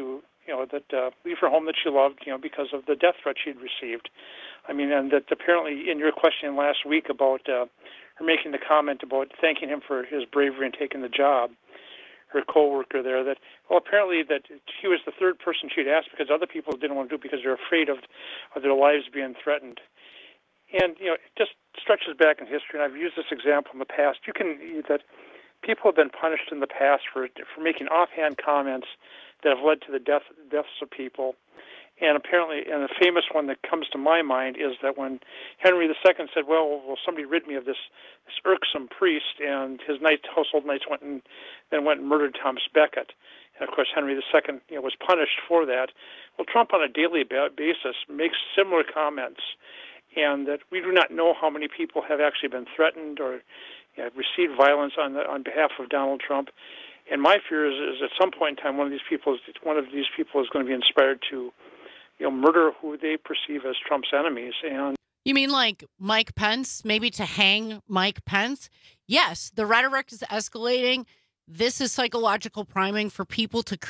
leave her home that she loved, because of the death threat she'd received. I mean, and that apparently in your question last week about her making the comment about thanking him for his bravery in taking the job, her co-worker there, that, well, apparently that she was the third person she'd asked because other people didn't want to do it because they're afraid of their lives being threatened. And, it just stretches back in history, and I've used this example in the past. That people have been punished in the past for making offhand comments that have led to the deaths of people. And apparently, and the famous one that comes to my mind is that when Henry II said, well, somebody rid me of this irksome priest, and his household knights went and murdered Thomas Becket. And, of course, Henry II was punished for that. Well, Trump on a daily basis makes similar comments, and that we do not know how many people have actually been threatened or received violence on behalf of Donald Trump. And my fear is at some point in time, one of these people is going to be inspired to murder who they perceive as Trump's enemies. And you mean like Mike Pence, maybe to hang Mike Pence? Yes, the rhetoric is escalating. This is psychological priming for people to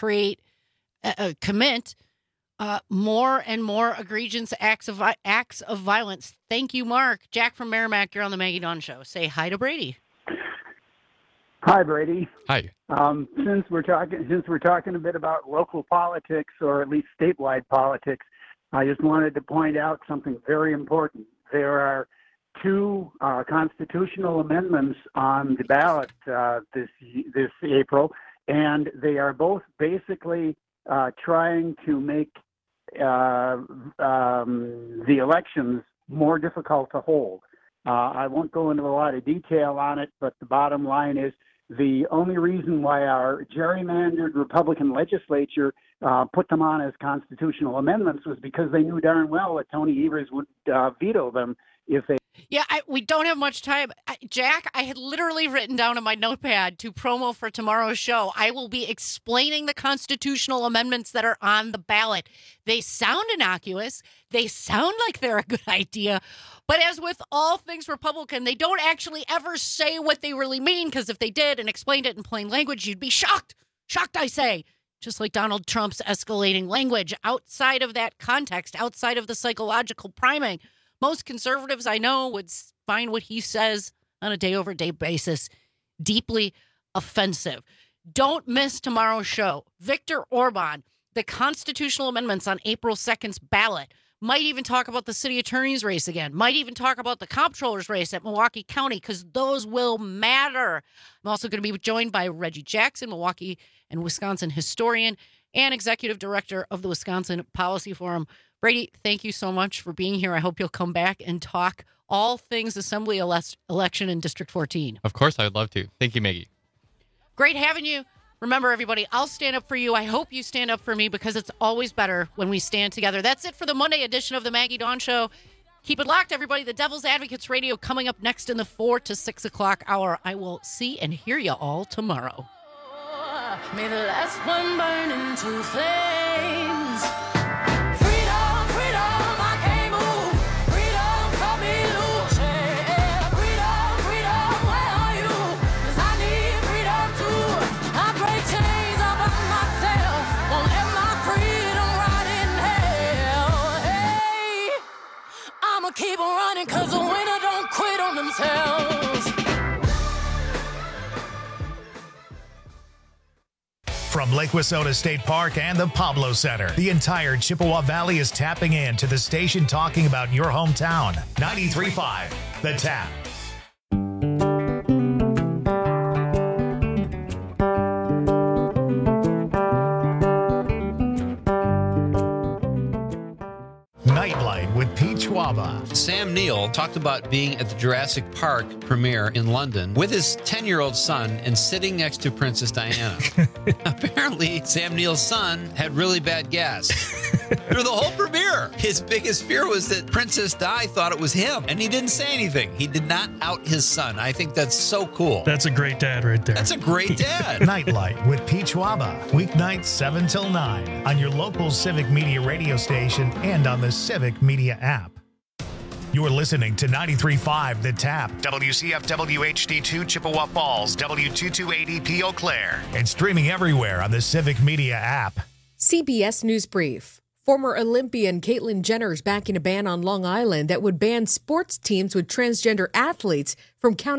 commit more and more egregious acts of violence. Thank you, Mark. Jack from Merrimack, you're on the Maggie Dawn Show. Say hi to Brady. Hi, Brady. Hi. Since we're talking a bit about local politics, or at least statewide politics, I just wanted to point out something very important. There are two constitutional amendments on the ballot this April, and they are both basically trying to make the elections more difficult to hold. I won't go into a lot of detail on it, but the bottom line is the only reason why our gerrymandered Republican legislature put them on as constitutional amendments was because they knew darn well that Tony Evers would veto them if they... Yeah, we don't have much time. Jack, I had literally written down on my notepad to promo for tomorrow's show. I will be explaining the constitutional amendments that are on the ballot. They sound innocuous. They sound like they're a good idea. But as with all things Republican, they don't actually ever say what they really mean, because if they did and explained it in plain language, you'd be shocked. Shocked, I say. Just like Donald Trump's escalating language outside of that context, outside of the psychological priming. Most conservatives I know would find what he says on a day-over-day basis deeply offensive. Don't miss tomorrow's show. Viktor Orban, the constitutional amendments on April 2nd's ballot. Might even talk about the city attorney's race again. Might even talk about the comptroller's race at Milwaukee County, because those will matter. I'm also going to be joined by Reggie Jackson, Milwaukee and Wisconsin historian and executive director of the Wisconsin Policy Forum. Brady, thank you so much for being here. I hope you'll come back and talk all things Assembly election in District 14. Of course, I would love to. Thank you, Maggie. Great having you. Remember, everybody, I'll stand up for you. I hope you stand up for me, because it's always better when we stand together. That's it for the Monday edition of the Maggie Dawn Show. Keep it locked, everybody. The Devil's Advocates Radio coming up next in the 4 to 6 o'clock hour. I will see and hear you all tomorrow. May the last one burn into flames. Keep on running, cause the winner don't quit on themselves. From Lake Wissota State Park and the Pablo Center, the entire Chippewa Valley is tapping in to the station talking about your hometown. 93.5 The Tap. Nightlight with Pete Schwaba. Sam Neill talked about being at the Jurassic Park premiere in London with his 10-year-old son and sitting next to Princess Diana. Apparently, Sam Neill's son had really bad gas. Through the whole premiere. His biggest fear was that Princess Di thought it was him, and he didn't say anything. He did not out his son. I think that's so cool. That's a great dad right there. That's a great dad. Nightlight with Peach Waba, weeknights 7 till 9 on your local Civic Media radio station and on the Civic Media app. You're listening to 93.5 The Tap, WCFW HD2 Chippewa Falls, W228EP Eau Claire, and streaming everywhere on the Civic Media app. CBS News Brief. Former Olympian Caitlyn Jenner's backing a ban on Long Island that would ban sports teams with transgender athletes from counting